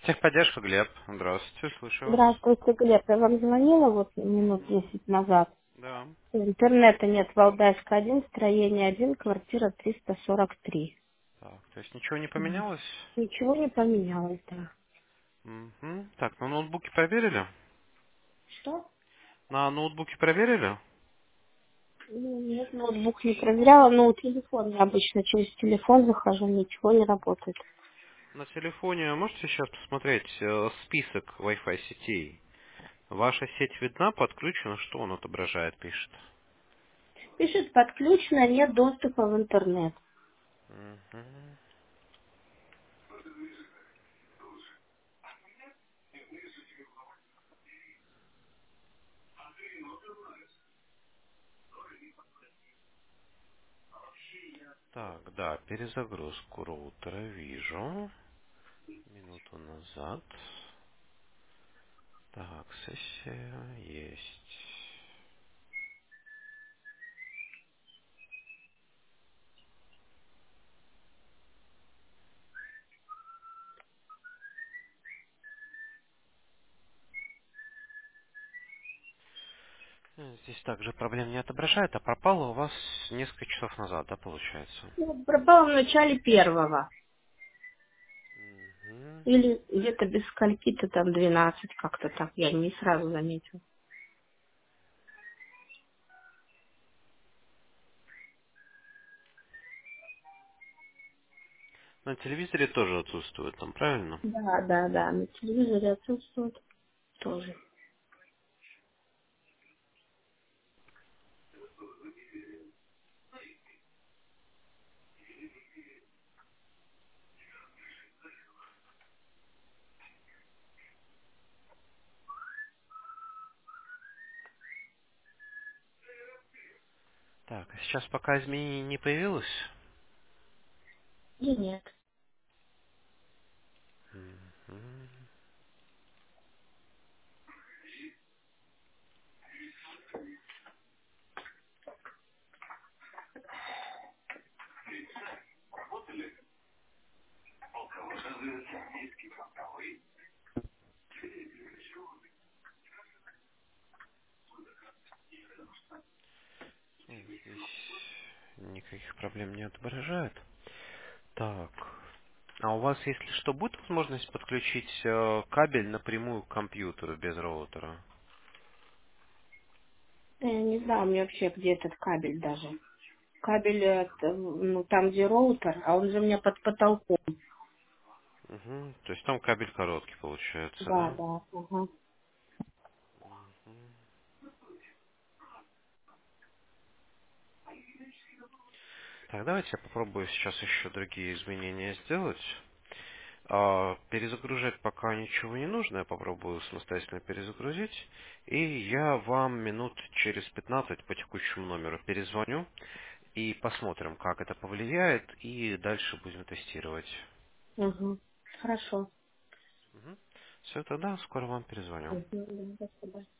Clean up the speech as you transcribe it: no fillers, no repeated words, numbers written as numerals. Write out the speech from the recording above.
Техподдержка, Глеб. Здравствуйте, слушаю вас. Здравствуйте, Глеб. Я вам звонила вот минут 10 назад. Да. Интернета нет. Валдайска 1, строение 1, квартира 343. Так, то есть ничего не Мгм. поменялось? Ничего не поменялось, да. Угу. Так, на ноутбуке проверили? Что? На ноутбуке проверили? Ну, нет, ноутбук не проверяла, но телефон я обычно через телефон захожу, ничего не работает. На телефоне можете сейчас посмотреть список Wi-Fi сетей? Ваша сеть видна, подключена, что он отображает, пишет? Пишет, подключено, нет доступа в интернет. Мгм. Так, да, перезагрузку роутера вижу. Минуту назад. Так, сессия есть. Здесь также проблем не отображает, а пропало у вас несколько часов назад, да, получается? Ну, пропала в начале первого. Мгм. Или где-то без скольки-то там 12, как-то так, я не сразу заметила. На телевизоре тоже отсутствует там, правильно? Да, да, да, на телевизоре отсутствует тоже. Так, а сейчас пока изменений не появилось? И нет. Мгм. Нет, здесь никаких проблем не отображает. Так, а у вас, если что, будет возможность подключить кабель напрямую к компьютеру без роутера? Я не знаю, мне вообще, где этот кабель даже. Кабель, ну, там, где роутер, а он же у меня под потолком. Угу. То есть там кабель короткий получается, Да, да? да. Ага. Так, давайте я попробую сейчас еще другие изменения сделать. Перезагружать пока ничего не нужно, я попробую самостоятельно перезагрузить. И я вам минут через 15 по текущему номеру перезвоню и посмотрим, как это повлияет, и дальше будем тестировать. Угу. Хорошо. Все, тогда скоро вам перезвоню. Угу. Спасибо.